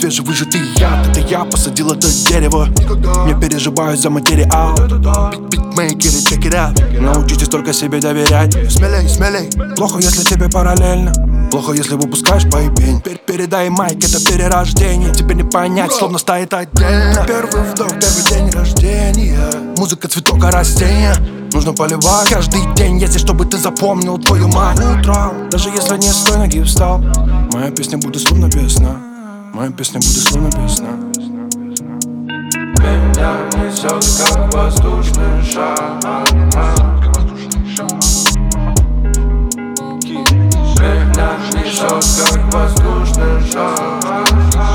Свежевыжатый яд, это я посадил это дерево. Не переживаю за материал. Битмейкеры, check it out. Научитесь только себе доверять. Смелей, смелей. Плохо, если тебе параллельно. Плохо, если выпускаешь поебень. Передай майк, это перерождение. Тебе не понять, словно стоит отдельно. Первый вдох, первый день рождения. Музыка, цветок, а растения нужно поливать каждый день, если чтобы ты запомнил твою мать. Утром, даже если не с той ноги встал, моя песня будет словно песня. Моя песня будет словно песня. Меня несет, как воздушный шар. Меня несет, как воздушный шар.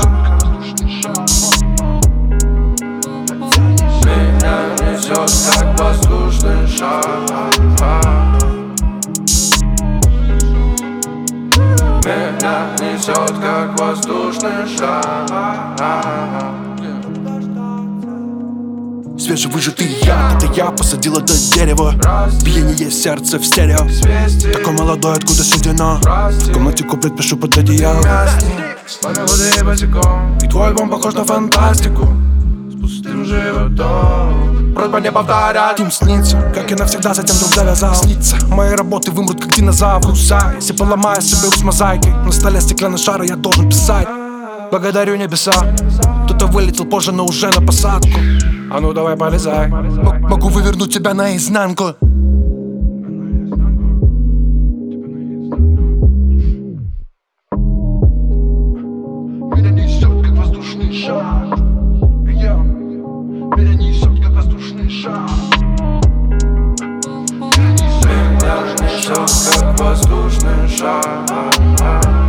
Меня несет, как воздушный шар. Меня несет, как воздушный шар. Свежевыжатый яд, это я посадил это дерево. Биение сердца в стерео. Такой молодой, откуда седина? В комнате куплет, пишу под одеялом. И твой альбом похож на фантастику с пустым животом. Просьба не повторять. Им снится, как я навсегда затем вдруг завязал. Снится, мои работы вымрут, как динозавры. Если поломаю, соберу с мозаикой. На столе стеклянный шар, я должен писать. Благодарю небеса. Кто-то вылетел позже, но уже на посадку. А ну давай полезай. Могу вывернуть тебя наизнанку. Меня несет, как воздушный шар. Меня несет, как воздушный шар. Меня несет, как воздушный шар.